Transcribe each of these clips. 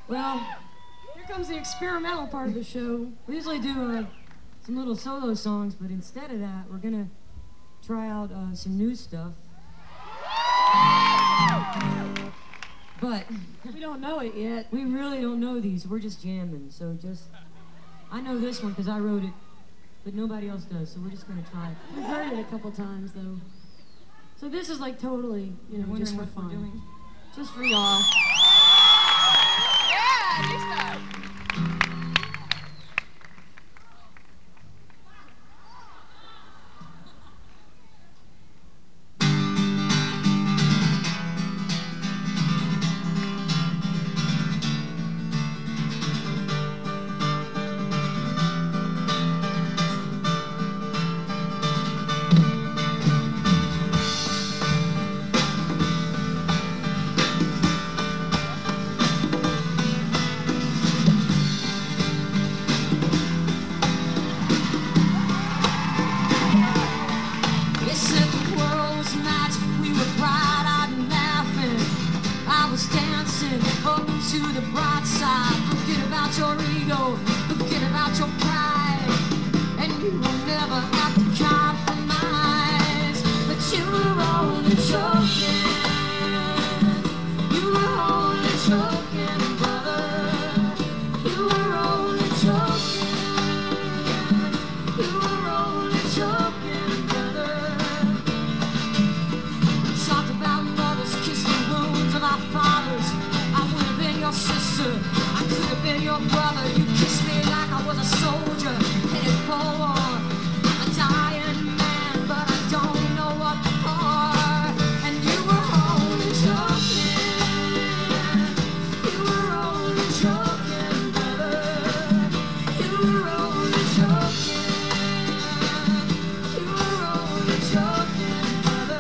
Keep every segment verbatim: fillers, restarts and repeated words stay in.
Well, here comes the experimental part of the show. We usually do uh, some little solo songs, but instead of that, we're gonna try out uh, some new stuff. But we don't know it yet. We really don't know these. We're just jamming. So just, I know this one because I wrote it, but nobody else does. So we're just gonna try it. We've heard it a couple times though. So this is like totally, you know, just for what we're fun, doing. just for y'all. Yeah, new stuff. To the bright side, forget about your ego, forget about your pride, and you will never have to compromise. But you were only joking, you were only joking, brother. You were only joking, you were only joking, brother. We talked about mothers, kissed the wounds of our fathers. Your sister, I could have been your brother. You kissed me like I was a soldier headed for war. I'm a dying man, but I don't know what for. And you were only joking, you were only joking, brother. You were only joking, you were only joking, brother.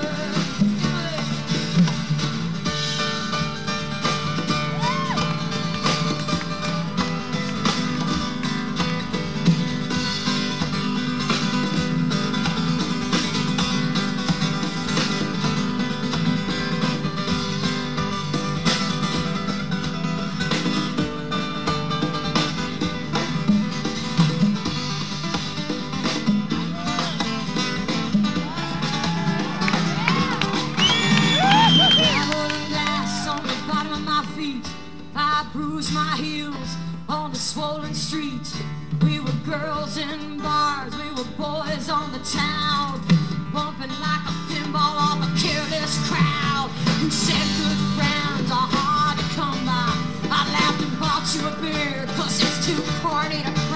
I bruised my heels on the swollen street. We were girls in bars, we were boys on the town, bumping like a pinball off a careless crowd. You said good friends are hard to come by. I laughed and bought you a beer, cause it's too corny to